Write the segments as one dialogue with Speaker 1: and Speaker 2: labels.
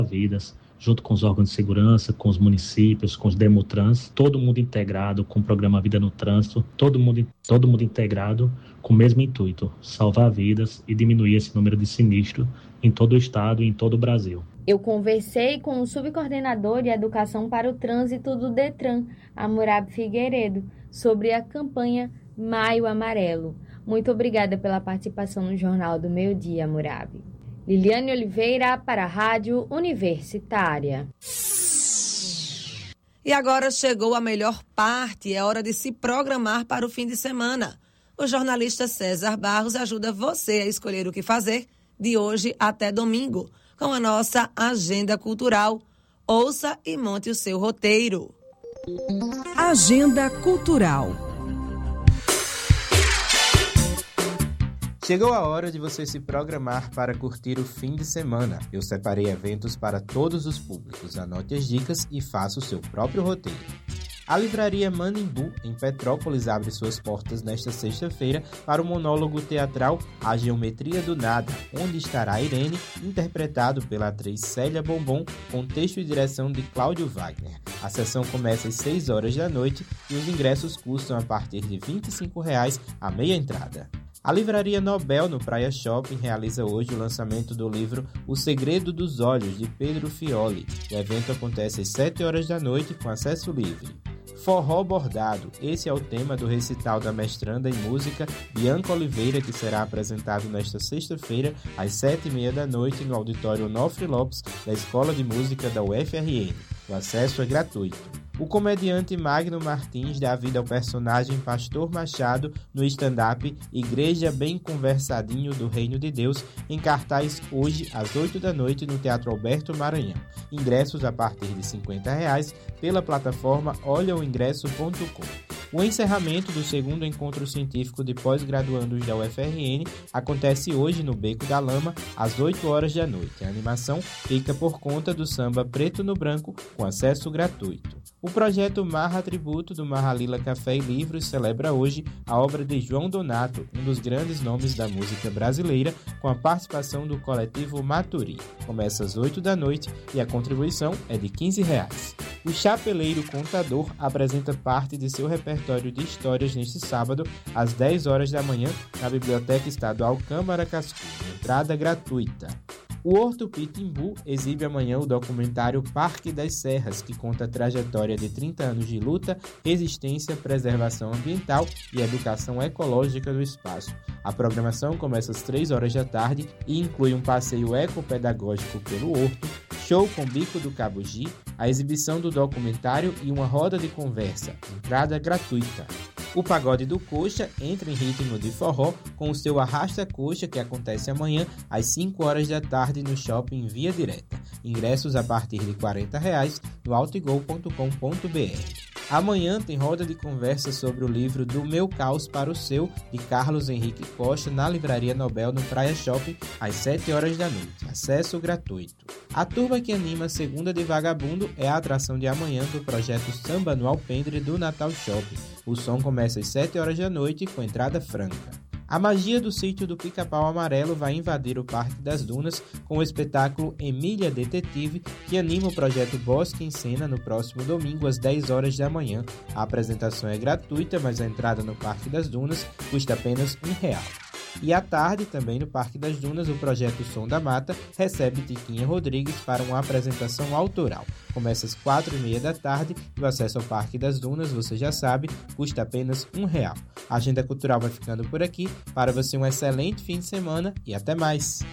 Speaker 1: Vidas, junto com os órgãos de segurança, com os municípios, com os Demutrans, todo mundo integrado com o programa Vida no Trânsito, todo mundo integrado com o mesmo intuito, salvar vidas e diminuir esse número de sinistros em todo o estado e em todo o Brasil.
Speaker 2: Eu conversei com o subcoordenador de Educação para o Trânsito do Detran, Hammurabi Figueiredo, sobre a campanha Maio Amarelo. Muito obrigada pela participação no Jornal do Meio Dia, Hammurabi. Liliane Oliveira para a Rádio Universitária.
Speaker 3: E agora chegou a melhor parte, é hora de se programar para o fim de semana. O jornalista César Barros ajuda você a escolher o que fazer de hoje até domingo, com a nossa agenda cultural. Ouça e monte o seu roteiro.
Speaker 4: Agenda Cultural.
Speaker 5: Chegou a hora de você se programar para curtir o fim de semana. Eu separei eventos para todos os públicos. Anote as dicas e faça o seu próprio roteiro. A livraria Manimbu, em Petrópolis, abre suas portas nesta sexta-feira para o monólogo teatral A Geometria do Nada, onde estará Irene, interpretado pela atriz Célia Bombom, com texto e direção de Cláudio Wagner. A sessão começa às 6 horas da noite e os ingressos custam a partir de R$ 25,00 a meia entrada. A Livraria Nobel, no Praia Shopping, realiza hoje o lançamento do livro O Segredo dos Olhos, de Pedro Fioli. O evento acontece às 7 horas da noite, com acesso livre. Forró Bordado. Esse é o tema do recital da mestranda em música Bianca Oliveira, que será apresentado nesta sexta-feira, às 7h30 da noite, no auditório Onofre Lopes, da Escola de Música da UFRN. O acesso é gratuito. O comediante Magno Martins dá vida ao personagem Pastor Machado no stand-up Igreja Bem Conversadinho do Reino de Deus, em cartaz hoje às 8 da noite no Teatro Alberto Maranhão. Ingressos a partir de R$ 50,00 pela plataforma olhaoingresso.com. O encerramento do segundo encontro científico de pós-graduandos da UFRN acontece hoje no Beco da Lama, às 8 horas da noite. A animação fica por conta do samba Preto no Branco, com acesso gratuito. O projeto Marra Tributo, do Marra Lila Café e Livros, celebra hoje a obra de João Donato, um dos grandes nomes da música brasileira, com a participação do coletivo Maturi. Começa às 8 da noite e a contribuição é de R$ 15,00. O Chapeleiro Contador apresenta parte de seu repertório de histórias neste sábado, às 10 horas da manhã, na Biblioteca Estadual Câmara Cascudo. Entrada gratuita. O Horto Pitimbu exibe amanhã o documentário Parque das Serras, que conta a trajetória de 30 anos de luta, resistência, preservação ambiental e educação ecológica do espaço. A programação começa às 3 horas da tarde e inclui um passeio ecopedagógico pelo Horto, show com Bico do Cabugi, a exibição do documentário e uma roda de conversa. Entrada gratuita. O Pagode do Coxa entra em ritmo de forró com o seu Arrasta Coxa, que acontece amanhã às 5 horas da tarde no Shopping Via Direta. Ingressos a partir de R$ 40,00 no altigol.com.br. Amanhã tem roda de conversa sobre o livro Do Meu Caos para o Seu, de Carlos Henrique Costa, na Livraria Nobel, no Praia Shopping, às 7 horas da noite. Acesso gratuito. A turma que anima a Segunda de Vagabundo é a atração de amanhã do projeto Samba no Alpendre do Natal Shopping. O som começa às 7 horas da noite com entrada franca. A magia do sítio do Pica-Pau Amarelo vai invadir o Parque das Dunas com o espetáculo Emília Detetive, que anima o projeto Bosque em Cena no próximo domingo às 10 horas da manhã. A apresentação é gratuita, mas a entrada no Parque das Dunas custa apenas R$ 1,00. E à tarde, também no Parque das Dunas, o projeto Som da Mata recebe Tiquinha Rodrigues para uma apresentação autoral. Começa às 4h30 da tarde e o acesso ao Parque das Dunas, você já sabe, custa apenas R$ 1,00. A Agenda Cultural vai ficando por aqui. Para você um excelente fim de semana e até mais!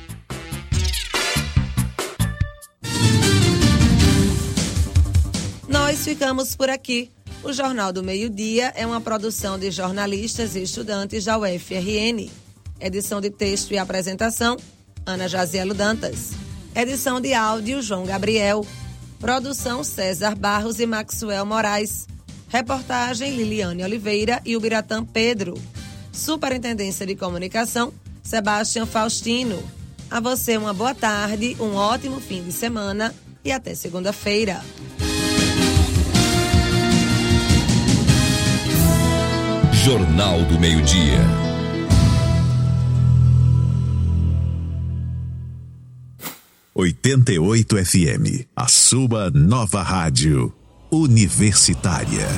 Speaker 3: Nós ficamos por aqui. O Jornal do Meio-Dia é uma produção de jornalistas e estudantes da UFRN. Edição de texto e apresentação, Ana Jazielo Dantas. Edição de áudio, João Gabriel. Produção, César Barros e Maxwell Moraes. Reportagem, Liliane Oliveira e Ubiratã Pedro. Superintendência de Comunicação, Sebastião Faustino. A você uma boa tarde, um ótimo fim de semana e até segunda-feira.
Speaker 6: Jornal do Meio-Dia.
Speaker 7: 88 FM, a sua nova rádio universitária.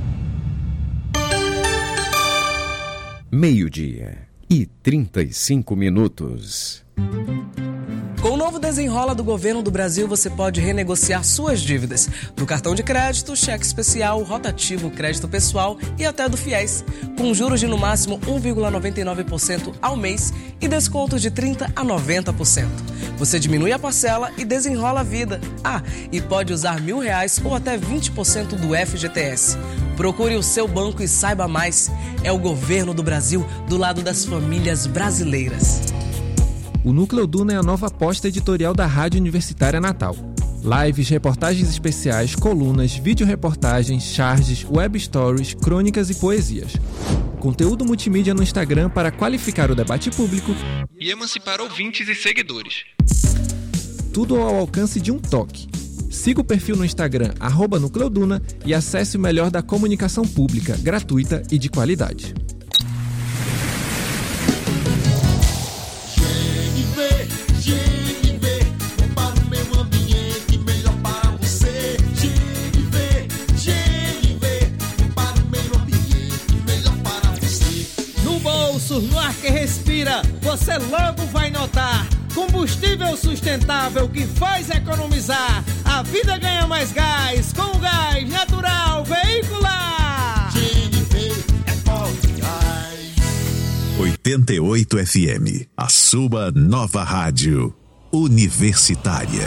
Speaker 8: 12:35. Com o novo Desenrola do Governo do Brasil, você pode renegociar suas dívidas do cartão de crédito, cheque especial, rotativo, crédito pessoal e até do FIES, com juros de no máximo 1,99% ao mês e descontos de 30% a 90%. Você diminui a parcela e desenrola a vida. E pode usar R$1.000 ou até 20% do FGTS. Procure o seu banco e saiba mais. É o Governo do Brasil do lado das famílias brasileiras.
Speaker 9: O Núcleo Duna é a nova aposta editorial da Rádio Universitária Natal. Lives, reportagens especiais, colunas, vídeo-reportagens, charges, web stories, crônicas e poesias. Conteúdo multimídia no Instagram para qualificar o debate público
Speaker 10: e emancipar ouvintes e seguidores.
Speaker 9: Tudo ao alcance de um toque. Siga o perfil no Instagram @NúcleoDuna e acesse o melhor da comunicação pública, gratuita e de qualidade.
Speaker 11: No ar que respira, você logo vai notar. Combustível sustentável que faz economizar. A vida ganha mais gás com o gás natural veicular.
Speaker 7: É forte gás. 88 FM, a sua nova rádio universitária.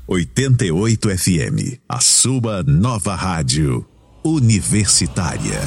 Speaker 7: 88 FM, a sua nova rádio universitária.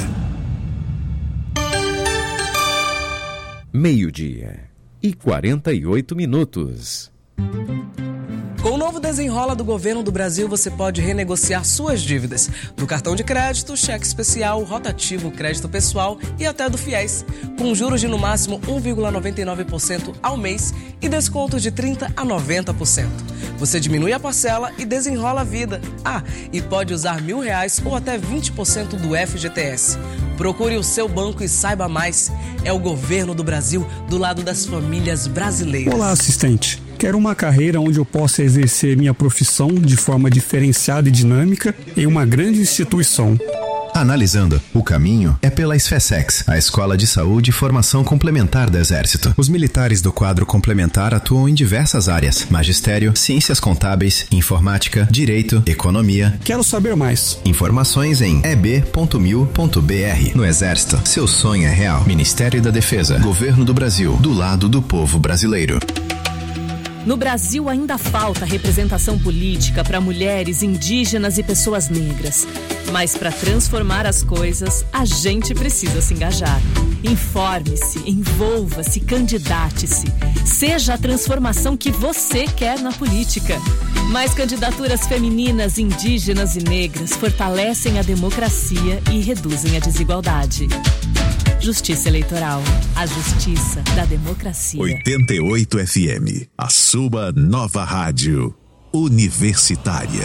Speaker 12: 12:48.
Speaker 8: Com o novo Desenrola do Governo do Brasil, você pode renegociar suas dívidas do cartão de crédito, cheque especial, rotativo, crédito pessoal e até do FIES, com juros de no máximo 1,99% ao mês e descontos de 30% a 90%. Você diminui a parcela e desenrola a vida. E pode usar R$1.000 ou até 20% do FGTS. Procure o seu banco e saiba mais. É o Governo do Brasil do lado das famílias brasileiras.
Speaker 13: Olá, assistente. Quero uma carreira onde eu possa exercer minha profissão de forma diferenciada e dinâmica em uma grande instituição.
Speaker 14: Analisando, o caminho é pela SFSEX, a Escola de Saúde e Formação Complementar do Exército. Os militares do quadro complementar atuam em diversas áreas: magistério, ciências contábeis, informática, direito, economia.
Speaker 13: Quero saber mais.
Speaker 14: Informações em eb.mil.br. No Exército, seu sonho é real. Ministério da Defesa, Governo do Brasil, do lado do povo brasileiro.
Speaker 15: No Brasil ainda falta representação política para mulheres, indígenas e pessoas negras. Mas para transformar as coisas, a gente precisa se engajar. Informe-se, envolva-se, candidate-se. Seja a transformação que você quer na política. Mais candidaturas femininas, indígenas e negras fortalecem a democracia e reduzem a desigualdade. Justiça Eleitoral, a justiça da democracia.
Speaker 7: 88 FM, a sua nova rádio universitária.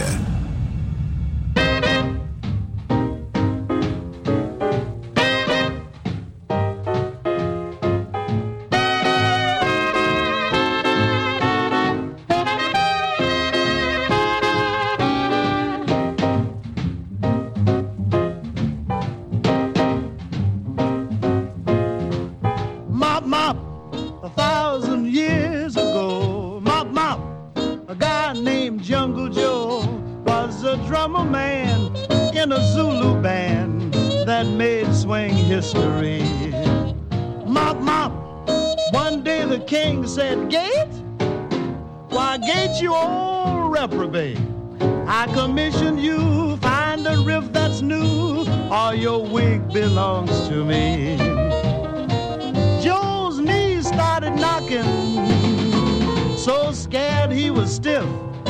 Speaker 16: History. Mop, mop. One day the king said, Gate? Why, Gate, you old reprobate. I commission you, find a riff that's new, or your wig belongs to me. Joe's knees started knocking, so scared he was stiff,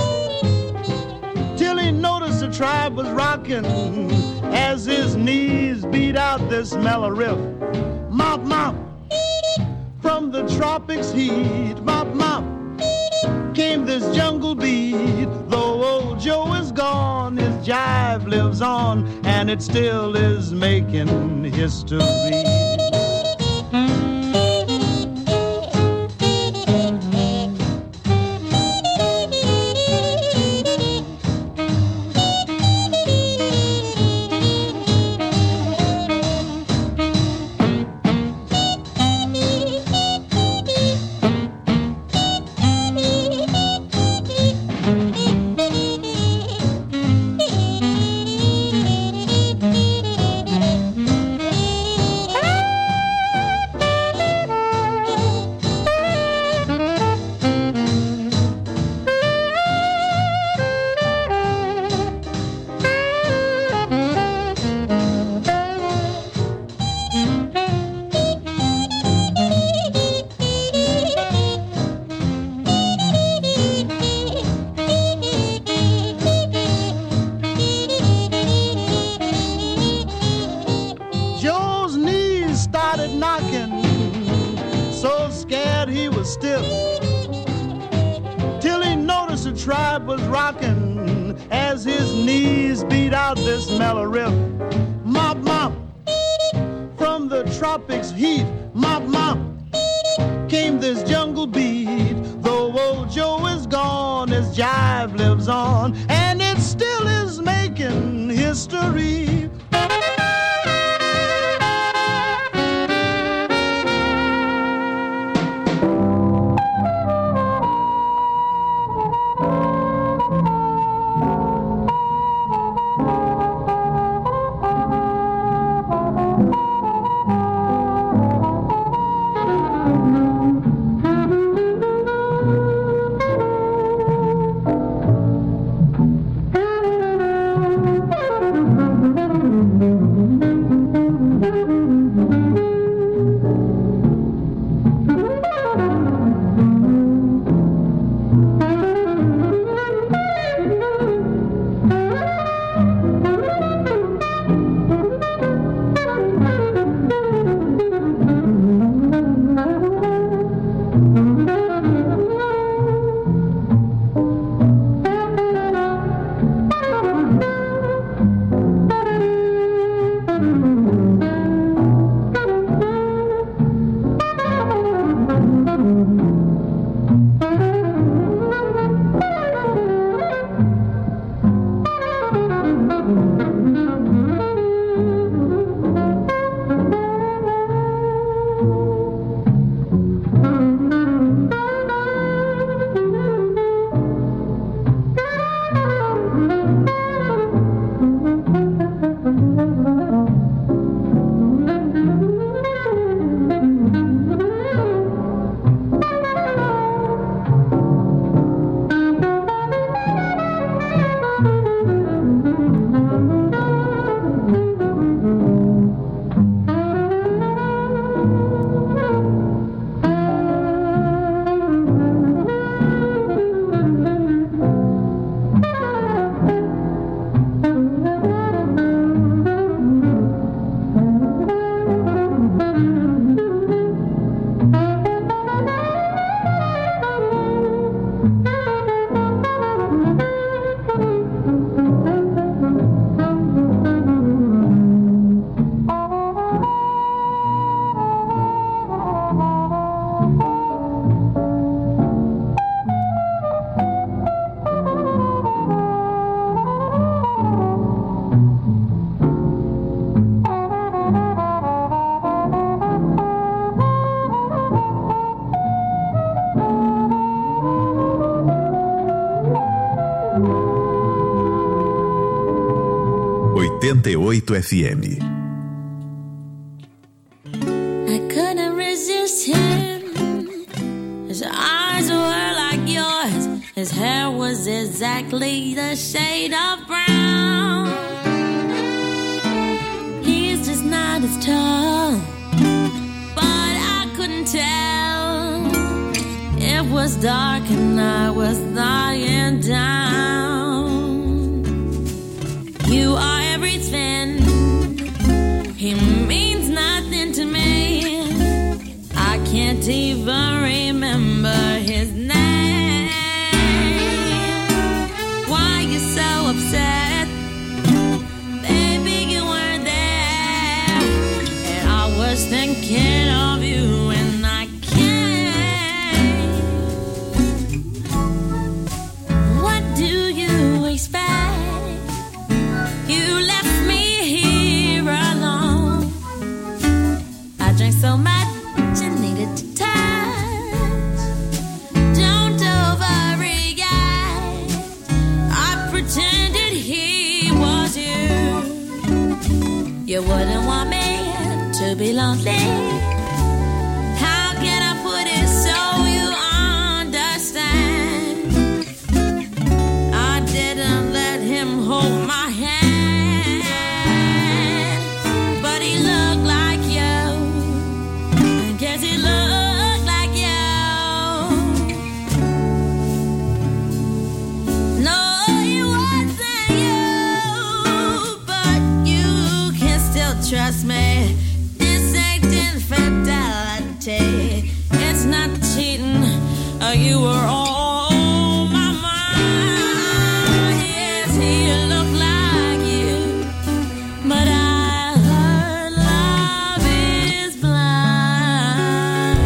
Speaker 16: till he noticed the tribe was rocking as his knees beat out this mellow riff. Mop, mop, from the tropics heat, mop, mop, came this jungle beat. Though old Joe is gone, his jive lives on, and it still is making history.
Speaker 7: 98 FM.
Speaker 12: I couldn't resist him. His eyes were like yours. His hair was exactly the shade of brown. He's just not as tall, but I couldn't tell. It was dark and I was lying down. You are everything. He means nothing to me. I can't even remember his name. Why you so upset? Baby, you weren't there. And I was thinking of you and I can't. What do you expect? You left me here alone. I drank so much and needed to touch. Don't overreact. I pretended he was you. You wouldn't want me to be lonely. How can I put it so you understand? I didn't let him hold my hand, but he looked like you. I guess he looked like you. No, it wasn't you, but you can still trust me. This ain't infidelity. It's not cheating. You were on my mind. Yes, he looked like you, but I heard love is blind.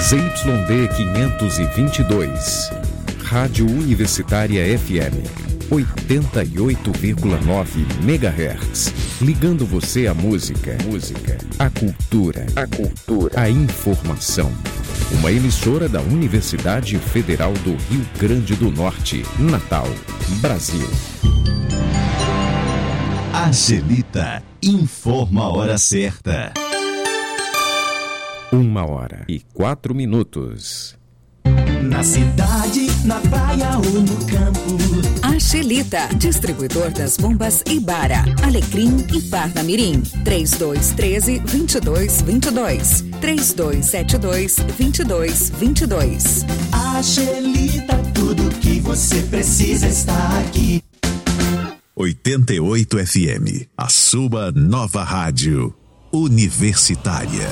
Speaker 17: ZYD 522. Rádio Universitária FM 88,9 MHz. Ligando você à música, à cultura, à informação. Uma emissora da Universidade Federal do Rio Grande do Norte, Natal, Brasil.
Speaker 7: Angelita informa a hora certa.
Speaker 17: 1h04.
Speaker 18: Na cidade, na praia ou no campo.
Speaker 4: Angelita, distribuidor das bombas Ibara, Alecrim e Parnamirim. 3213-2222. 3272-2222.
Speaker 18: Angelita, tudo que você precisa está aqui.
Speaker 7: 88 FM, a sua nova rádio universitária.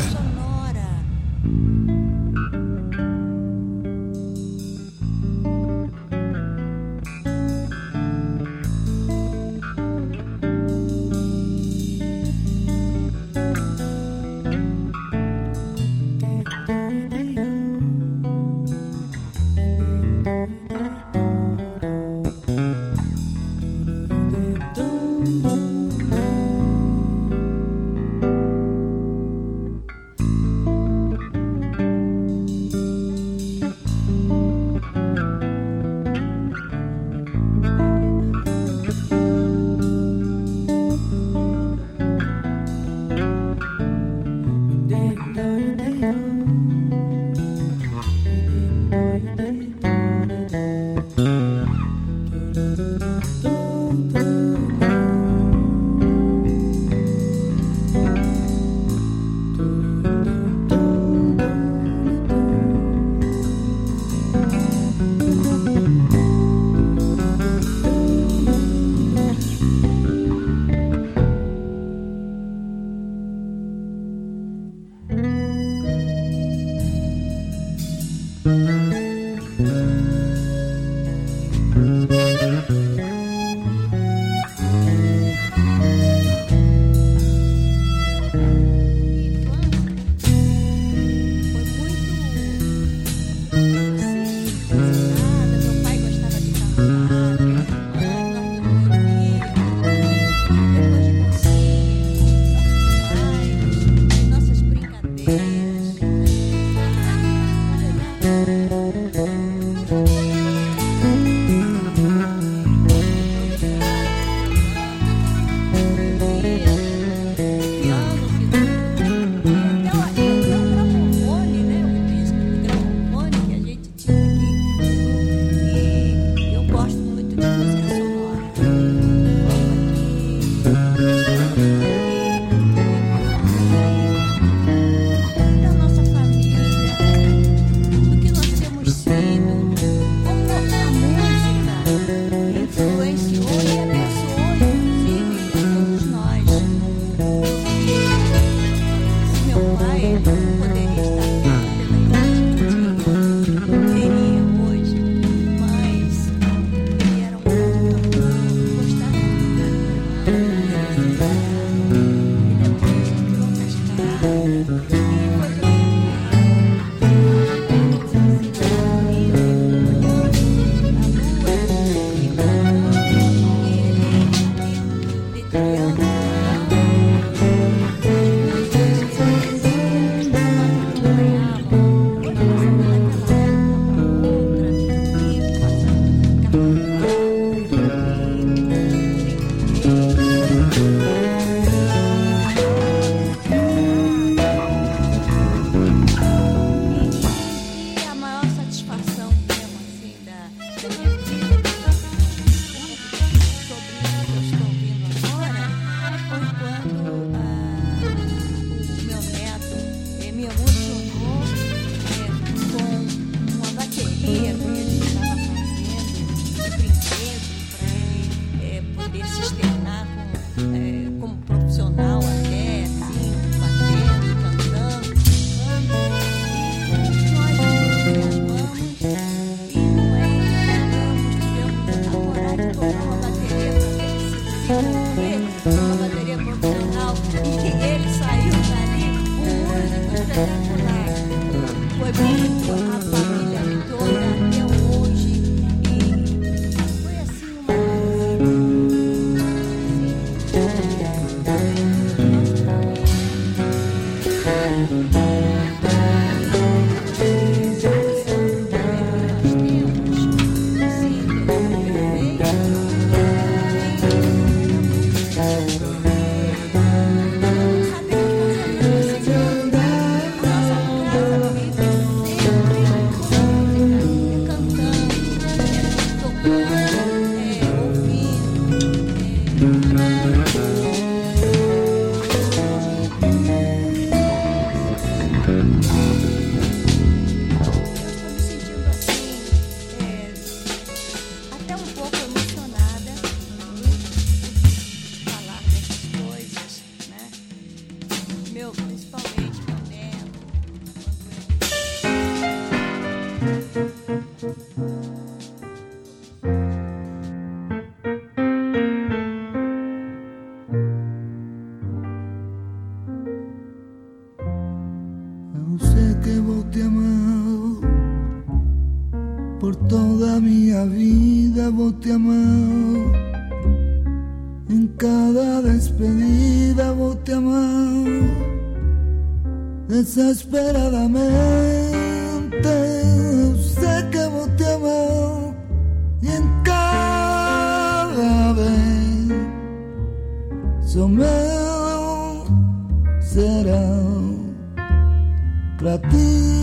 Speaker 19: foi muito a família toda até hoje. E foi assim
Speaker 20: desesperadamente, sé que vos te amo y en cada beso meu será pra ti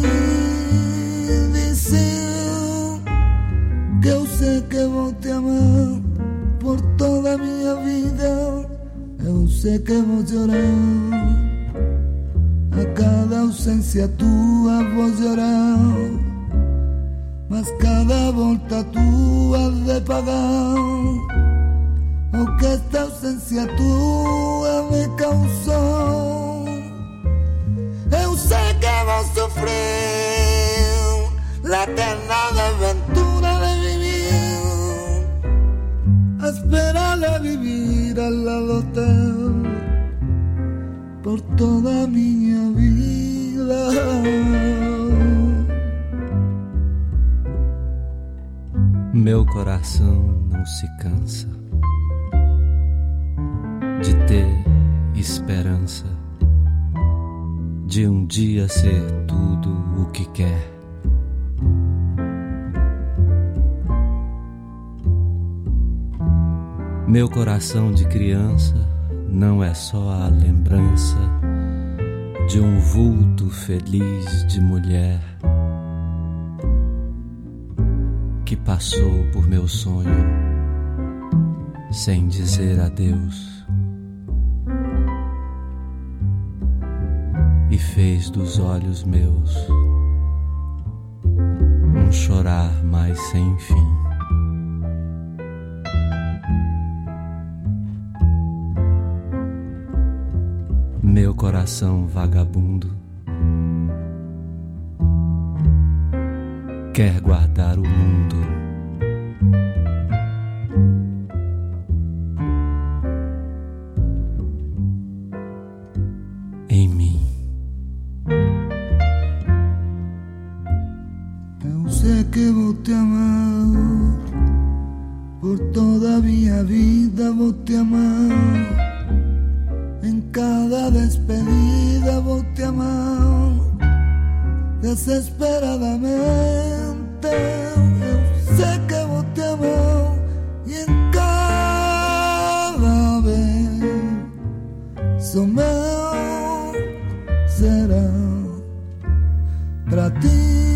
Speaker 20: dizer que eu sei que vou te amar por toda a minha vida, eu sei que vou chorar a cada ausência tua vou chorar, mas cada volta tua de pagar o que esta ausência tua me causou. Eu sei que vou sofrer a eterna aventura de vivir, a esperar de vivir ao lado teu por toda a minha vida.
Speaker 21: Meu coração não se cansa de ter esperança de um dia ser tudo o que quer. Meu coração de criança não é só a lembrança de um vulto feliz de mulher que passou por meu sonho sem dizer adeus e fez dos olhos meus um chorar mais sem fim. Meu coração vagabundo quer guardar o mundo. Em mim.
Speaker 20: Eu sei que vou te amar por toda a minha vida, vou te amar. En cada despedida vou te amar desesperadamente. Eu sei que vou te amar e em cada beso meu será pra ti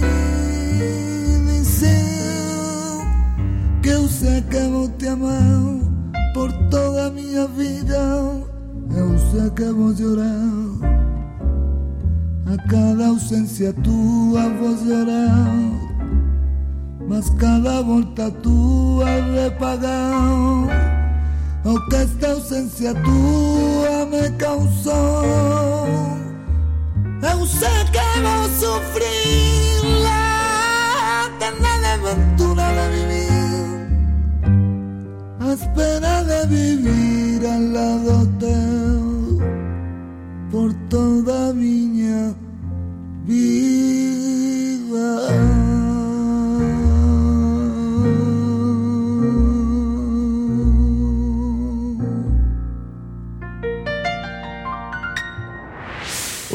Speaker 20: dizer que eu sei que vou te amar por toda a minha vida. Eu sei que vou chorar a cada ausência tua vou chorar, mas cada volta tua de pagar o que esta ausência tua me causou. Eu sei que vou sofrer a eterna aventura de vivir, a espera de vivir ao lado teu por toda a minha vida.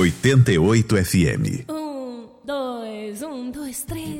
Speaker 7: 88 FM.
Speaker 12: 1, 2, 1, 2, 3.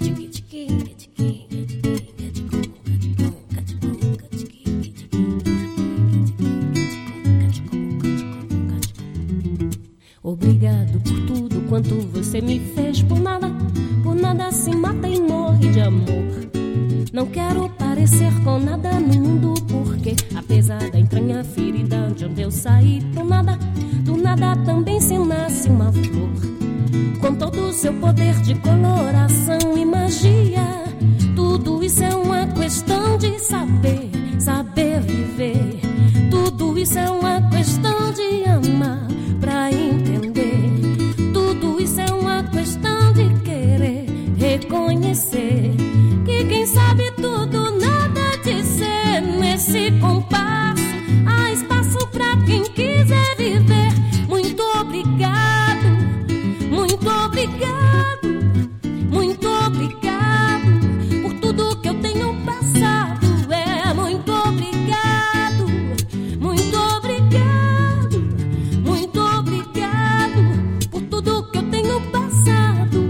Speaker 12: Obrigado por tudo quanto você me fez. Por nada se mata e morre de amor. Não quero parecer com nada no mundo, porque apesar da entranha ferida de onde eu saí, do nada também se nasce uma flor. Com todo o seu poder de coloração e magia, tudo isso é uma questão de saber viver. Tudo isso é uma questão de amar pra entender. Tudo isso é uma questão de querer reconhecer que quem sabe tudo nada dizer. Nesse compasso há espaço pra quem quiser viver. Muito obrigado, muito obrigado, muito obrigado por tudo que eu tenho passado. É muito obrigado, muito obrigado, muito obrigado por tudo que eu tenho passado.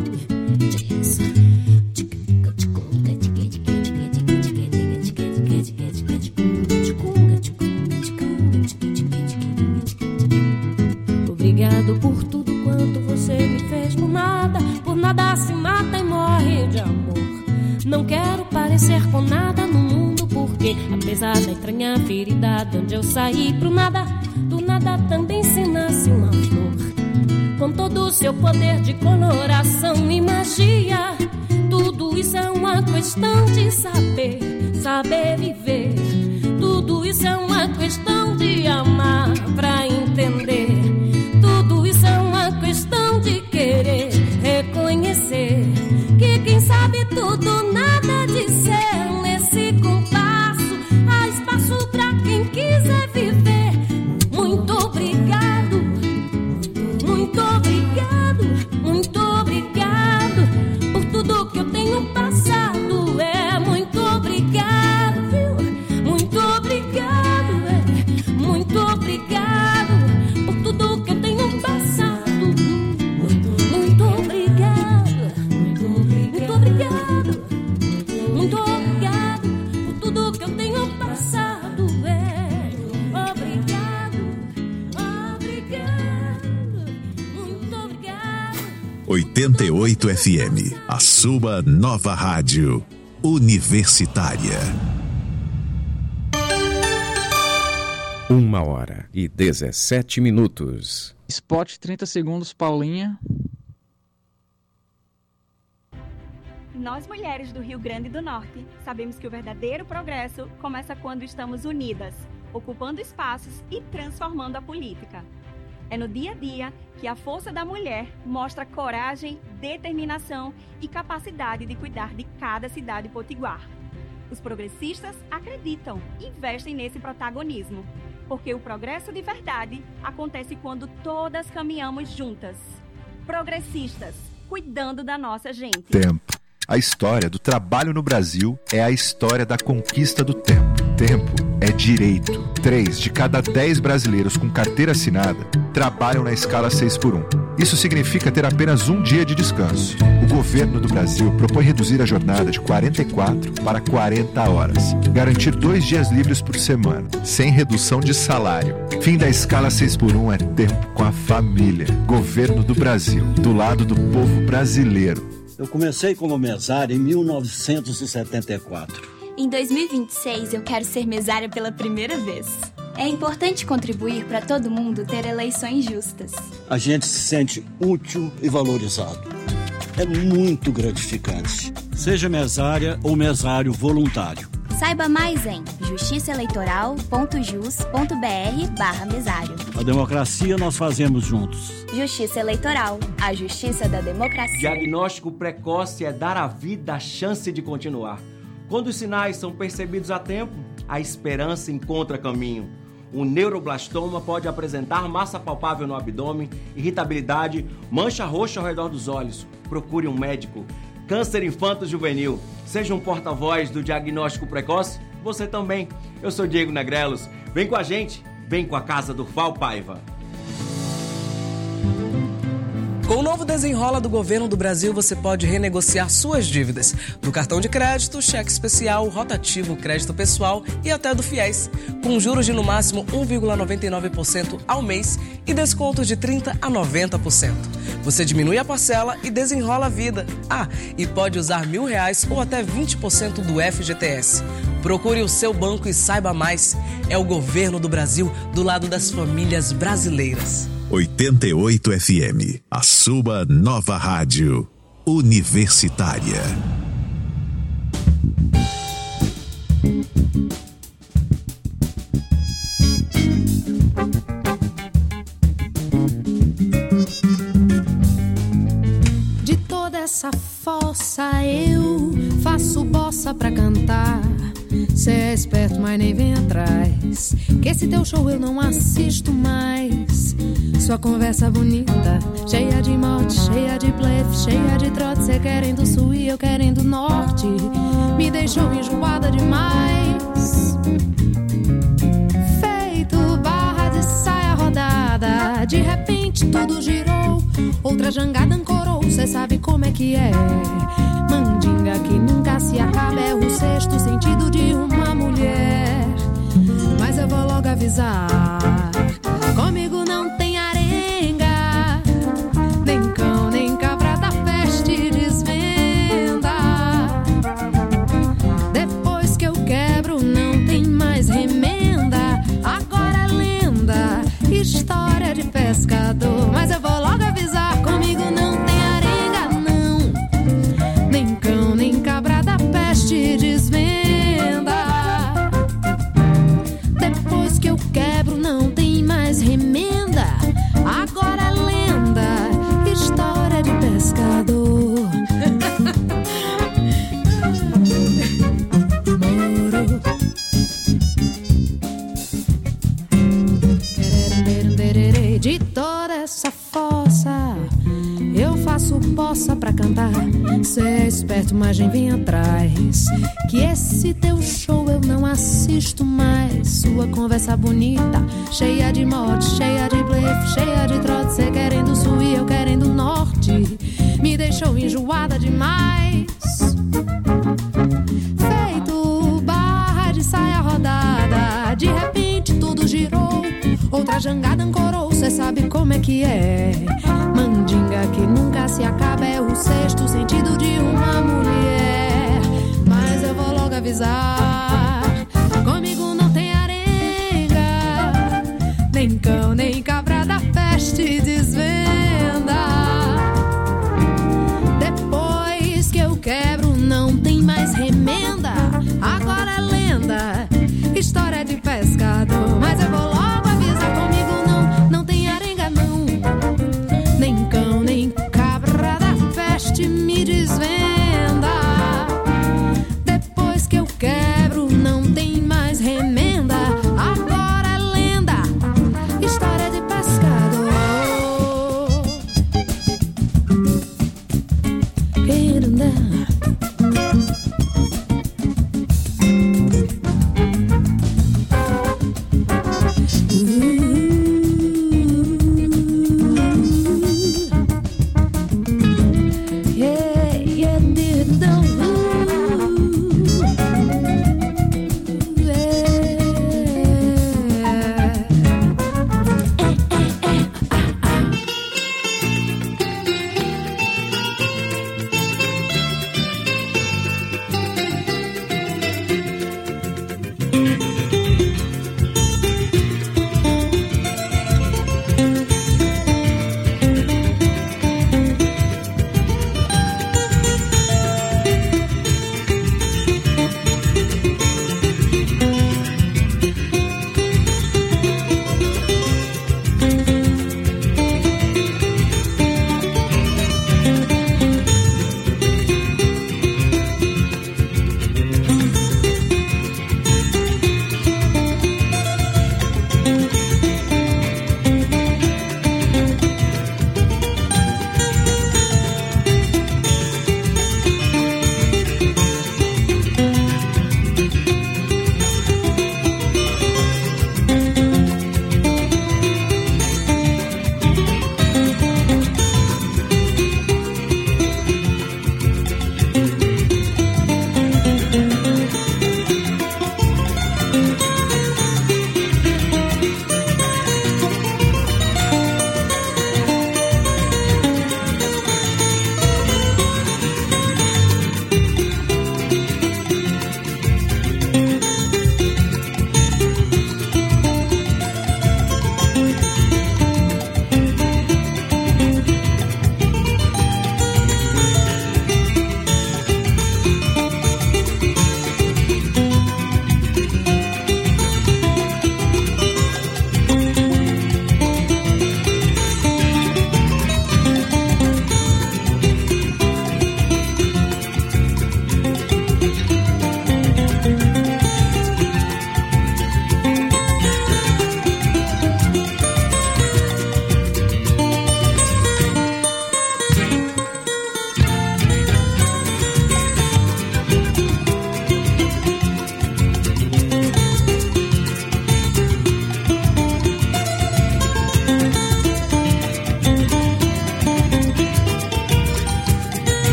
Speaker 12: Obrigado por tudo quanto você me fez. Por nada se mata e morre de amor. Não quero parecer com nada no mundo, porque apesar da entranha ferida de onde eu saí, do nada também se nasce uma flor. Com todo o seu poder de coloração e magia, tudo isso é uma questão de saber viver. Tudo isso é uma questão de amar pra entender. Tudo isso é uma questão de querer reconhecer que quem sabe tudo nada dizer. Nesse compasso há espaço pra quem quiser viver. Muito obrigado, muito obrigado, muito obrigado por tudo que eu tenho passado. É muito obrigado, muito obrigado, muito obrigado por tudo que eu tenho passado. Muito obrigado, muito obrigado, muito obrigado por tudo que eu tenho passado. Obrigado, obrigado, muito obrigado.
Speaker 7: 88 FM, a sua nova rádio universitária.
Speaker 17: 1h17.
Speaker 1: Spot 30 segundos, Paulinha.
Speaker 22: Nós, mulheres do Rio Grande do Norte, sabemos que o verdadeiro progresso começa quando estamos unidas, ocupando espaços e transformando a política. É no dia a dia que a força da mulher mostra coragem, determinação e capacidade de cuidar de cada cidade potiguar. Os progressistas acreditam e investem nesse protagonismo, porque o progresso de verdade acontece quando todas caminhamos juntas. Progressistas, cuidando da nossa gente.
Speaker 23: Tempo. A história do trabalho no Brasil é a história da conquista do tempo. Tempo é direito. 3 de cada 10 brasileiros com carteira assinada trabalham na escala 6x1. Isso significa ter apenas um dia de descanso. O governo do Brasil propõe reduzir a jornada de 44 para 40 horas. Garantir 2 dias livres por semana, sem redução de salário. Fim da escala 6x1 é tempo com a família. Governo do Brasil, do lado do povo brasileiro.
Speaker 24: Eu comecei como mesária em 1974.
Speaker 25: Em 2026, eu quero ser mesária pela primeira vez. É importante contribuir para todo mundo ter eleições justas.
Speaker 24: A gente se sente útil e valorizado. É muito gratificante. Seja mesária ou mesário voluntário.
Speaker 25: Saiba mais em justiçaeleitoral.jus.br/mesário.
Speaker 24: A democracia nós fazemos juntos.
Speaker 25: Justiça Eleitoral, a justiça da democracia.
Speaker 26: Diagnóstico precoce é dar à vida a chance de continuar. Quando os sinais são percebidos a tempo, a esperança encontra caminho. Um neuroblastoma pode apresentar massa palpável no abdômen, irritabilidade, mancha roxa ao redor dos olhos. Procure um médico. Câncer infanto-juvenil. Seja um porta-voz do diagnóstico precoce, você também. Eu sou Diego Negrelos. Vem com a gente, vem com a Casa do Val Paiva.
Speaker 8: Com o novo Desenrola do Governo do Brasil, você pode renegociar suas dívidas do cartão de crédito, cheque especial, rotativo, crédito pessoal e até do FIES, com juros de no máximo 1,99% ao mês e descontos de 30% a 90%. Você diminui a parcela e desenrola a vida. E pode usar R$1.000 ou até 20% do FGTS. Procure o seu banco e saiba mais. É o Governo do Brasil do lado das famílias brasileiras.
Speaker 7: 88 FM, a sua nova rádio universitária.
Speaker 2: De toda essa fossa eu faço bossa pra cantar. Cê é esperto, mas nem vem atrás, que esse teu show eu não assisto mais. Sua conversa bonita, cheia de mote, cheia de blefe, cheia de trote. Cê querendo sul e eu querendo norte, me deixou enjoada demais. Feito barra de saia rodada, de repente tudo girou, outra jangada ancorou. Cê sabe como é que é, mandinga que nunca se acaba. É o sexto sentido de uma mulher. Mas eu vou logo avisar, comigo não tem arenga, nem cão, nem cabra da peste desvenda. Depois que eu quebro não tem mais remenda. Agora é lenda, história de pescador. Mas eu vou logo avisar, comigo não tem arenga não, nem cão, nem cabra da peste desvenda. Depois que eu quebro não tem mais remenda. Agora é lenda, história de pescador. Moro. De toda essa fossa eu faço bossa pra cantar. Cê é esperto, mas nem vem atrás, que esse teu show eu não assisto mais. Sua conversa bonita, cheia de mote, cheia de blefe, cheia de trote. Cê querendo sul e eu querendo norte, me deixou enjoada demais. Feito barra de saia rodada, de repente tudo girou, outra jangada ancorou. Cê sabe como é que é, mandinga que nunca se acaba. É o sexto sentido de uma mulher. Mas eu vou logo avisar, comigo não tem arenga, nem cão, nem cabra da peste desvenda. Depois que eu quebro não tem mais remenda. Agora é lenda, história de pescador. Mas eu vou logo avisar, comigo não tem arenga não, nem cão, nem cabra da peste me desvenda. Depois que eu quebro não tem mais remenda. Agora é lenda, história de pescador.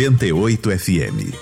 Speaker 7: 88 FM.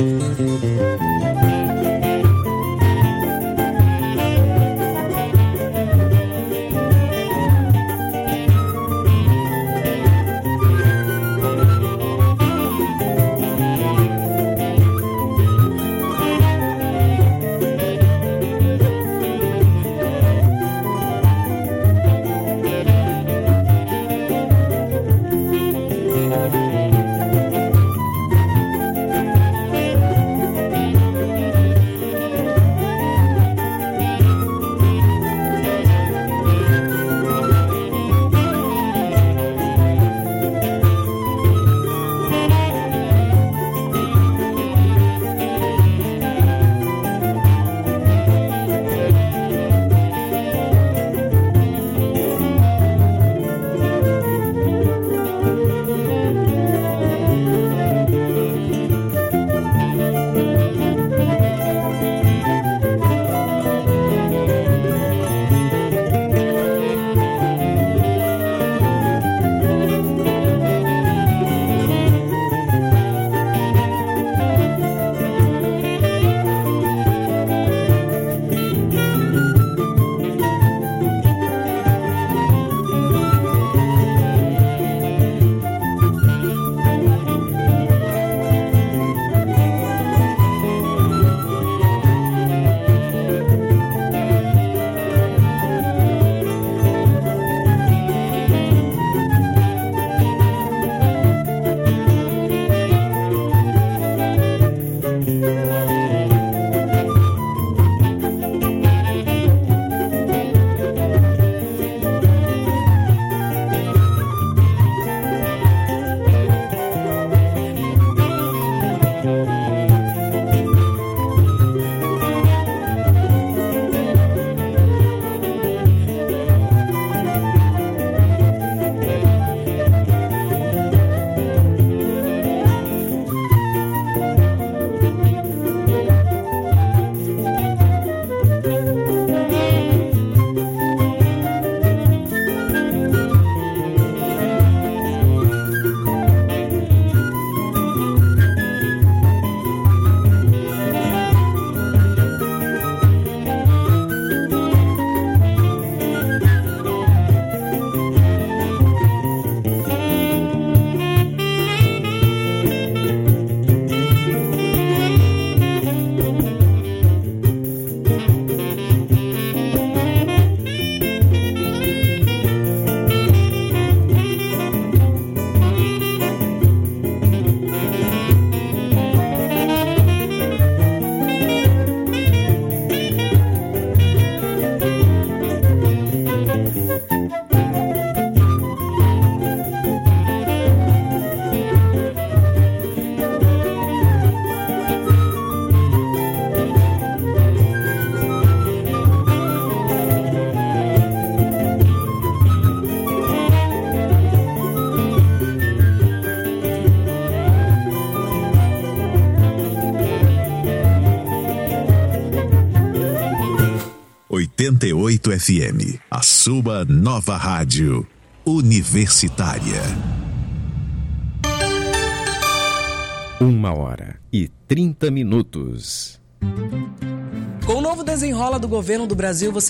Speaker 7: FM, a sua nova rádio universitária.
Speaker 17: 1h30.
Speaker 8: Com o novo desenrola do governo do Brasil, você